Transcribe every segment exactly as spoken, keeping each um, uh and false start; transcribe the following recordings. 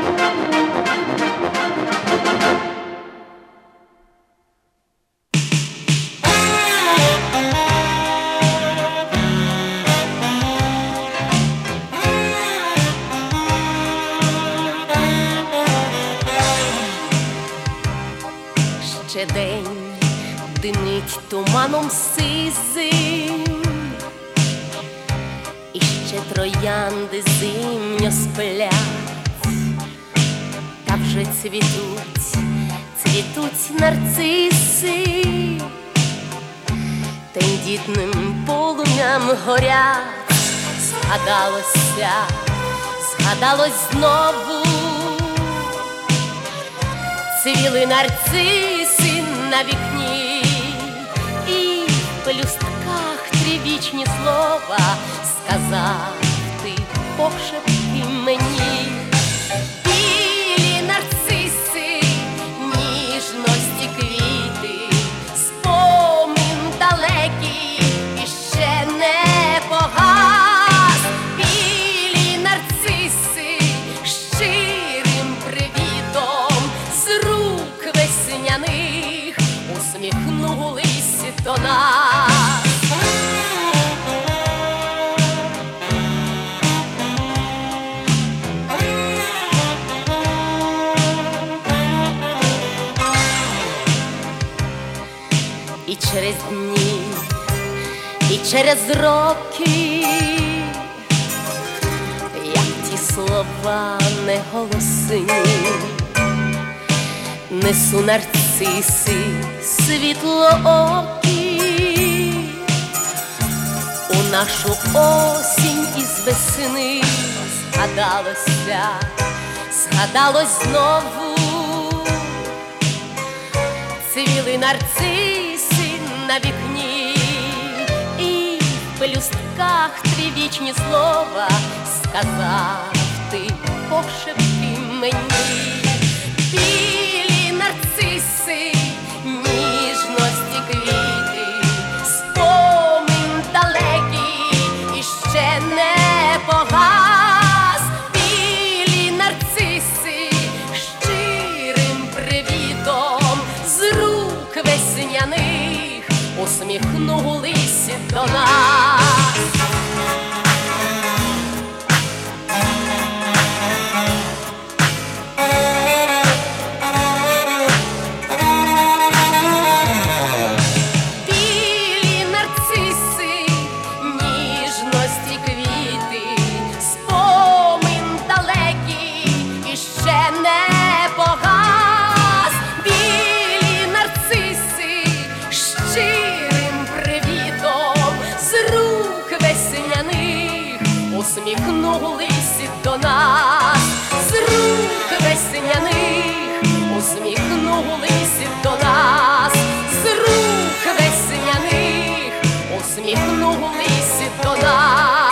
Ще день димить туманом сизим, і ще троянди зимньо сплять, та вже цвітуть, цвітуть нарциси, тендітним полум'ям горять. Згадалося, згадалось знову, цвіли нарциси на вікні, і в пелюстках трівічні слова сказав ти пошепки мені. Білі нарциси, ніжності квіти, спомин далекий іще не погас. Білі нарциси щирим привітом з рук весняних усміхнулись до нас. І через дні, і через роки, як ті слова неголосні, несу нарциси світлоокі у нашу осінь із весни. Згадалося, згадалось знову, цвіли нарциси на вікні, і в пелюстках трівічні слова сказав ти пошепки мені. Білі нарциси, ніжності квіти, спомин далекий іще не погас. Білі нарциси щирим привітом з рук весняних усміхнулись до нас. Білі нарциси, ніжності квіти, спомин далекий іще не погас. Білі нарциси щирим привітом з рук весняних усміхнулись до нас. З рук весняних усміхнулись до нас. З рук весняних усміхнулись до нас.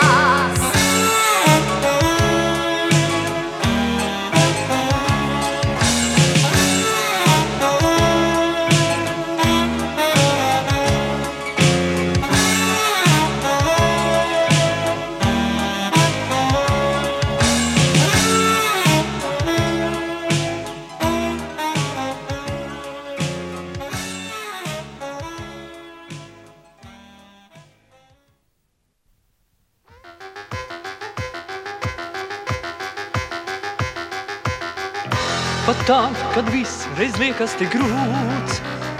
Pat tad, kad viss reiz liekas tik grūts,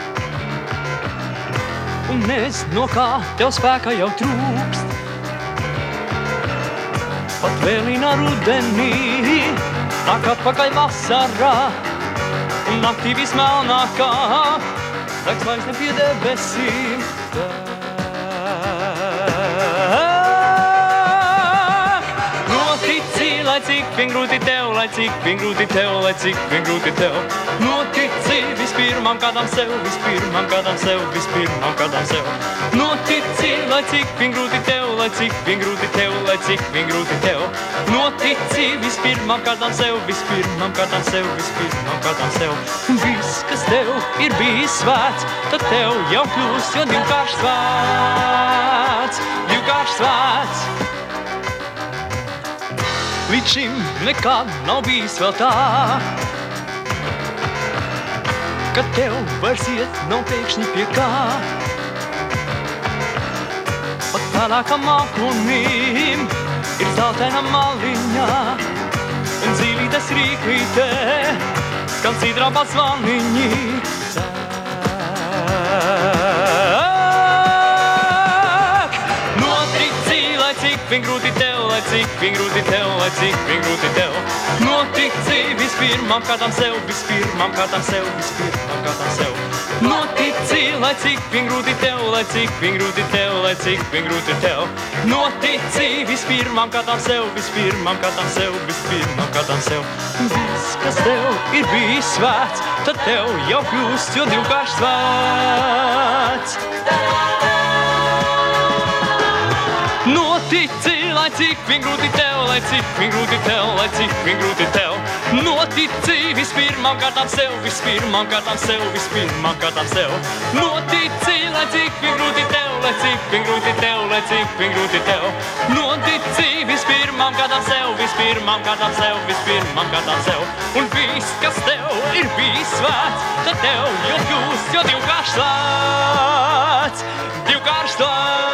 un nezinu, no kā tev spēka jau trūkst. Pat vēlina rudenī, nāk atpakaļ vasarā, un naktī vismelnākā, laiks vairs ne pie debesīm. Lai cik vien grūti tev, lai cik vien grūti tev, lai cik vien grūti tev. Notici vispirmām kādām sev, vispirmām kādām sev, vispirmām kādām sev. Notici, lai cik vien grūti tev, lai cik vien grūti tev, lai cik vien grūti tev. Notici vispirmām kādām sev, vispirmām kādām sev, vispirmām kādām sev. Viss, kas tev ir bijis svēts, tad tev jau kļūst, jo divkārši svēts, divkārši svēts. līdz šim nekad nav bijis vēl tā, kad tev vairs iet nav pēkšņi pie kā. Pat pelēkam mākonim ir zeltaina maliņa, un zīlītes rīklītē skan sidrābā zvaniņi. Notici, lai cik vien grūti tev, lai cik vien grūti tev, lai cik vien grūti tev. Notici vispirmām kādām sev, vispirmām kādām sev, vispirmām kādām sev. Notici, lai cik vien grūti tev, lai cik vien grūti tev, lai cik vien grūti tev. Notici vispirmām kādām sev, vispirmām kādām sev, vispirmām kādām sev. Viss, kas tev ir bijis svēts, tad tev jau kļūst, jo divkārt svēts. Notici, lai cik vien grūti tev, lai cik vien grūti tev, lai cik vien grūti tev. Notici vispirmām kārtām sev, vispirmām kārtām sev, vispirmām kārtām sev. Notici, lai cik vien grūti tev, lai cik vien grūti tev, lai cik vien grūti tev. Notici vispirmām kārtām sev, vispirmām kārtām sev, vispirmām kārtām sev. Un viss, kas tev ir bijis svēts, tad tev jau kļūst, jo divkārt svēts, divkārt svēts.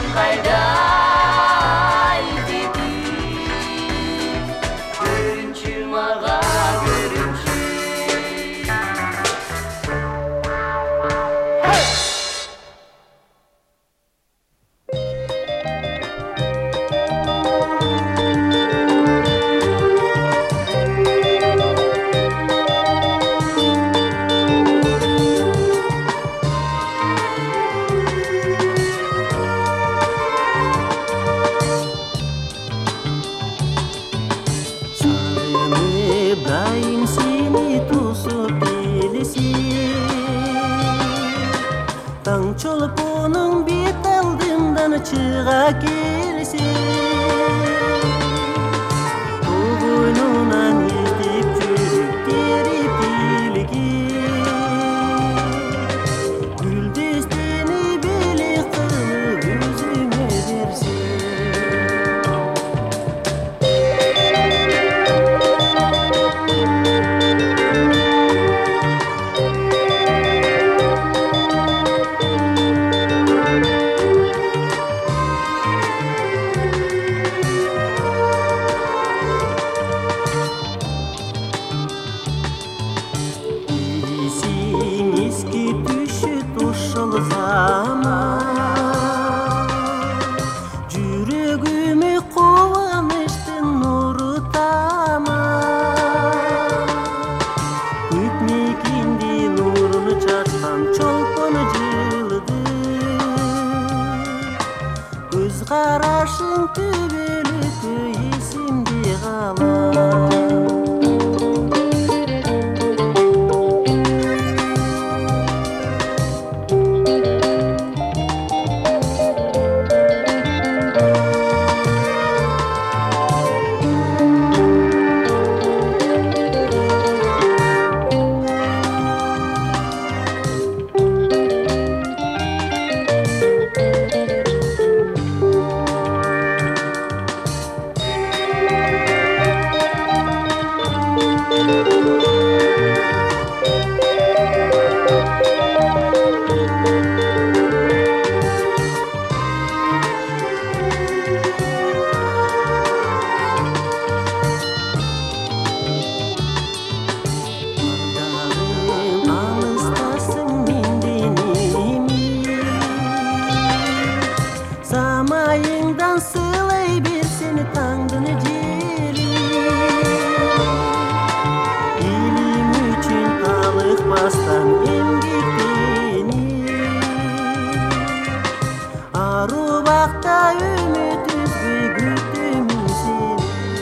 қайдай деді көрінші маға көрінші İbrahim seni tusup gelesi Taң çolup onun bit aldığından çığa gelesi O boynundan yetip çürük derip dilgi Gül desteni beli kılıp yüzüme versin Жүрегіме қуаныштың нұры тамам Өтмекенде нұрыны чашқан чолпыны жылыды Көз қарашың төбелікі есімде қалар Samayından sılay bir seni tandını celi İlim için kalıkmastan emgekini Arı bakta ümit üzgü güttüm seni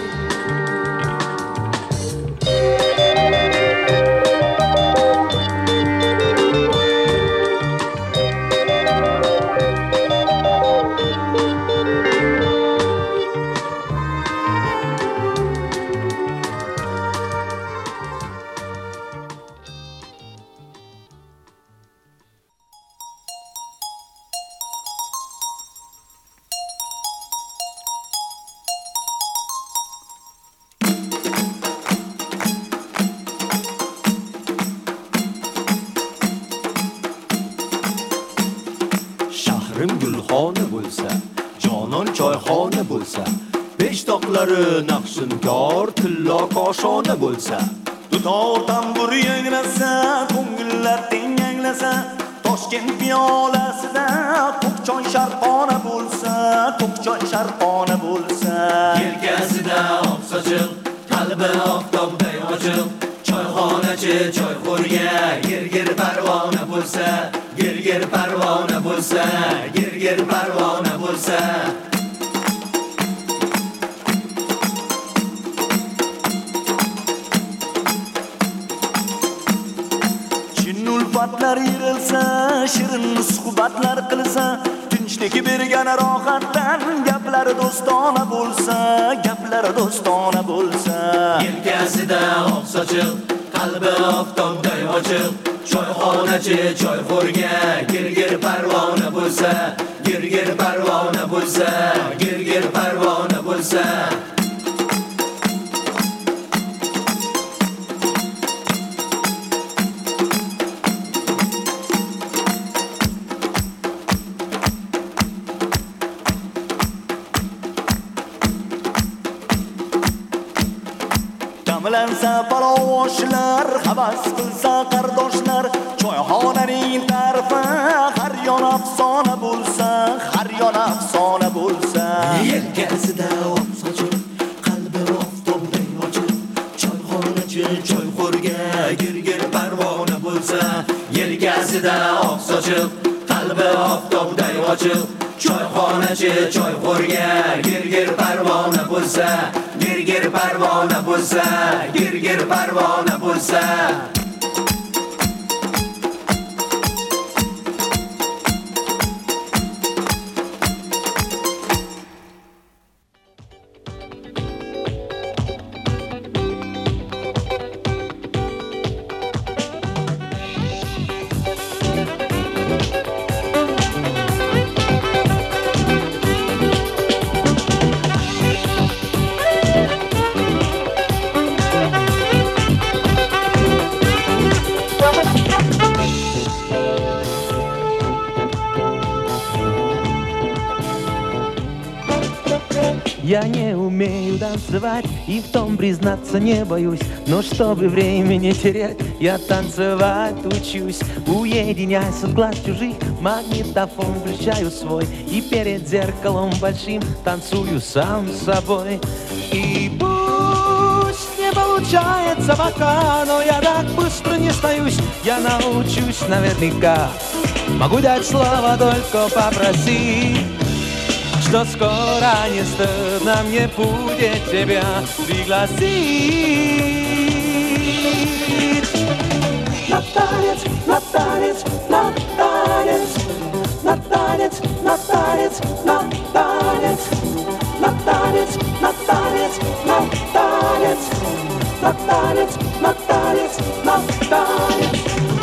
Shahrim gulxona bo'lsa, jonon choyxona bo'lsa, peshtoqlari naqshinkor tillo koshona bo'lsa, dutor tambur yangrasa, ko'ngillar teng yanglasa, Toshkent piyolasida to'q choy sharqona bo'lsa, to'q choy sharqona bo'lsa, yelkasida oq sochiq, qalbi oftobday ochiq, choyxonachi choyxo'rga gir-gir parvona bo'lsa, gir-gir parvona bo'lsa, gir-gir parvona bo'lsa. Chin ulfatlar yirilsa, shirin suhbatlar qilsa, tinchlik bergan rohatdan gaplari do'stona bo'lsa, gaplari do'stona bo'lsa, Yelkasida oq sochiq, qalbi oftobday ochiq, choyxonachi choyxo'rga gir-gir parvona bo'lsa, gir-gir parvona bo'lsa, gir-gir parvona bo'lsa. jamlansa paloshlar, havas qilsa qardoshlar, choyxonaning tarifi har yon afsona bo'lsa, har yon afsona bo'lsa. Yelkasida oq sochiq, qalbi oftobday ochiq, choyxonachi choyxo'rga girgir parvona bo'lsa. Yelkasida oq sochiq, qalbi oftobday ochiq, choyxonachi choyxo'rga girgir parvona bo'lsa. Girgir parvona bo'lsa, girgir parvona bo'lsa. Я не умею танцевать и в том признаться не боюсь, но чтобы время не терять, я танцевать учусь. Уединяясь от глаз чужих, магнитофон включаю свой, и перед зеркалом большим танцую сам с собой. И пусть не получается пока, но я так быстро не сдаюсь, я научусь наверняка. Могу дать слово, только попроси, что скоро не стыдно мне будет тебя пригласить. На танец, на танец, на танец, на танец, на танец, на танец, на танец, на танец, на танец, на танец, на танец, на танец.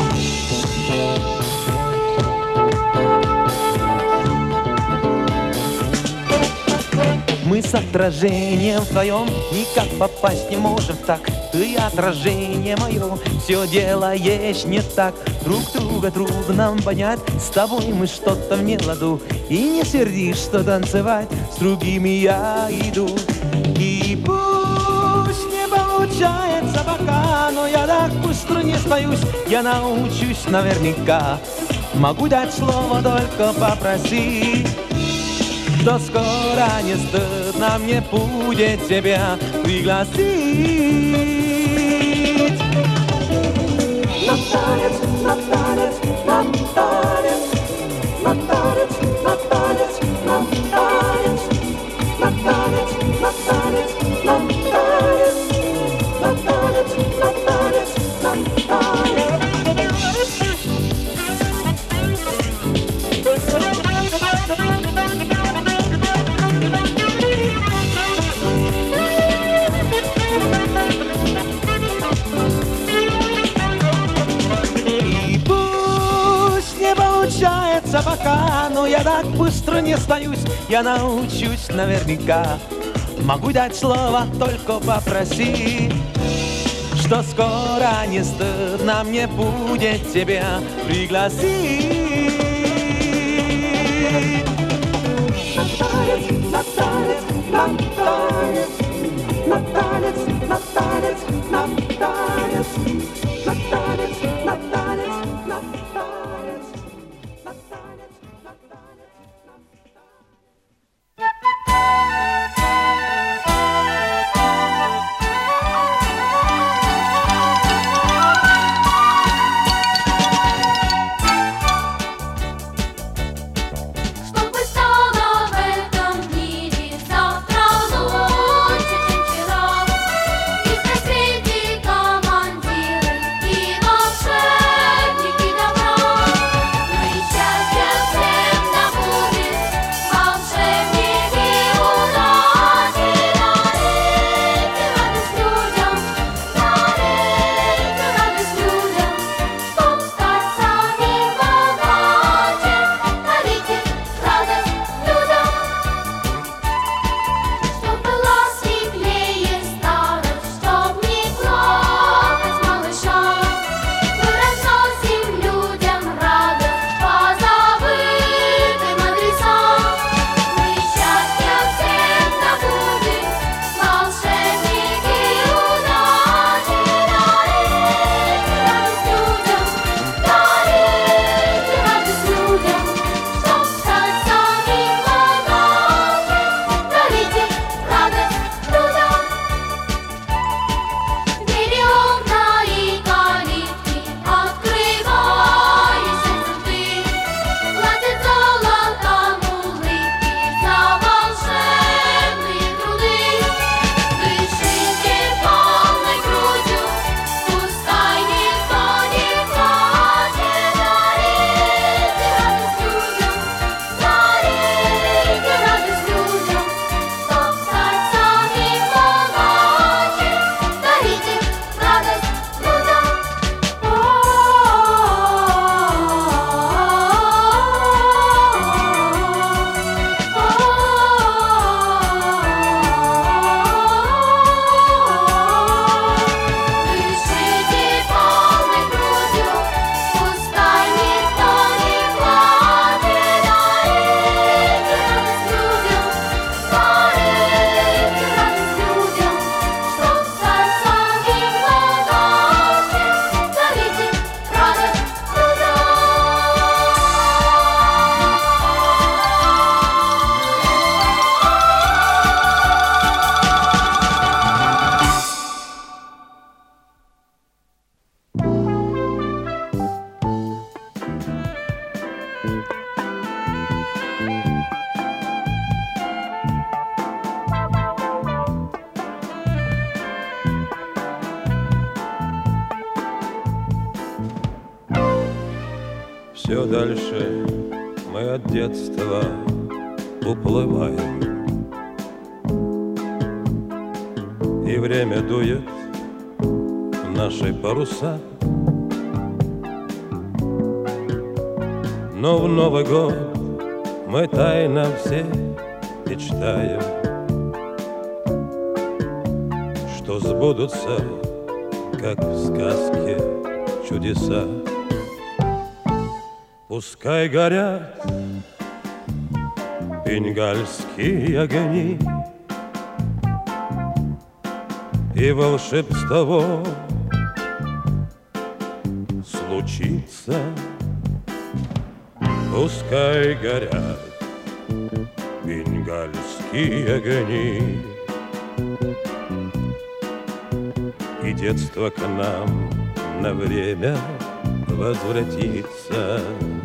Мы с отражением вдвоем никак попасть не можем так. Ты отражение мое, все делаешь не так. Друг друга трудно нам понять, с тобой мы что-то в неладу. И не сердишь, что танцевать с другими я иду. И пусть не получается пока, но я так быстро не сдаюсь, я научусь наверняка. Могу дать слово, только попроси, что скоро не стыдно мне будет тебя пригласить. На танец, на танец, на танец, на танец, на танец, на танец, на танец, на танец, на танец, на танец, на танец, на танец. Получается пока, но я так быстро не сдаюсь, я научусь наверняка. Могу дать слово, только попроси, что скоро не стыдно мне будет тебя пригласить. На танец, на танец, на танец, на танец, на танец, на танец, на танец, на танец, на танец. Все дальше мы от детства уплываем, и время дует наши паруса. Но в Новый год мы тайно все мечтаем, что сбудутся, как в сказке, чудеса. Пускай горят бенгальские огни, и волшебство случится. Пускай горят бенгальские огни, и детство к нам на время возвратится.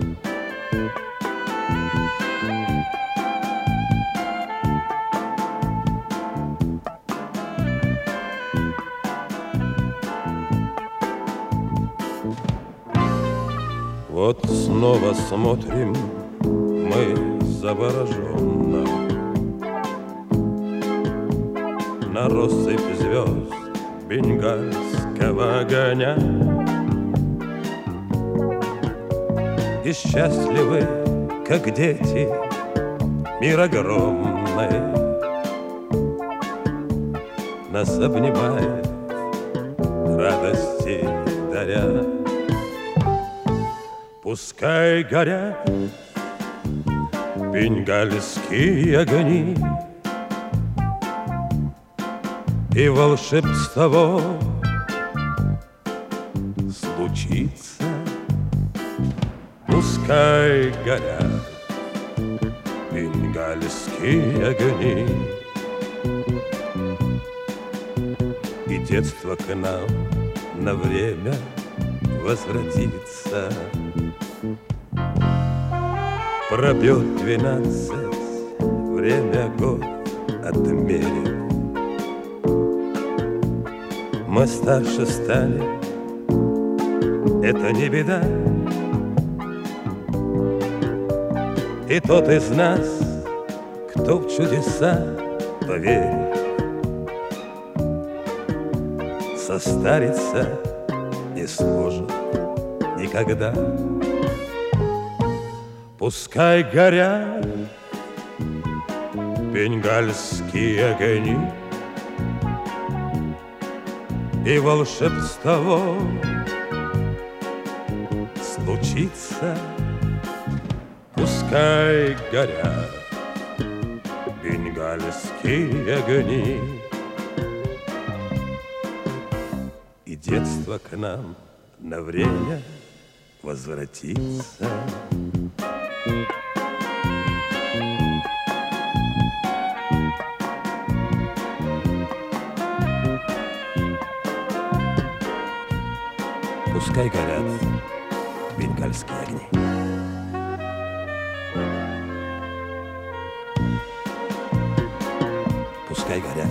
Вот снова смотрим мы завороженно на россыпь звезд бенгальского огня, и счастливы, как дети, мир огромный нас обнимает, радости даря. Пускай горят бенгальские огни, и волшебство случится. Пускай горят бенгальские огни, и детство к нам на время возвратится. Пробьет двенадцать, время год отмерим, мы старше стали, это не беда. И тот из нас, кто в чудеса поверит, состариться не сможет никогда. Пускай горят бенгальские огни, и волшебство случится. Пускай горят бенгальские огни, и детство к нам на время возвратится. Пускай горят бенгальские огни. Пускай горят.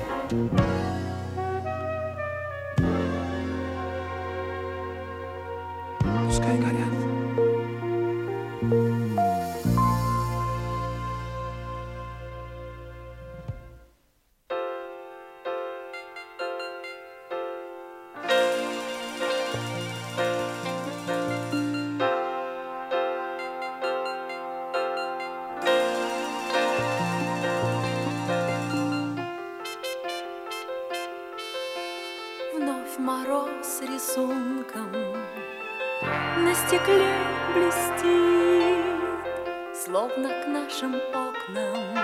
Пускай горят. Вновь мороз рисунком на стекле блестит, словно к нашим окнам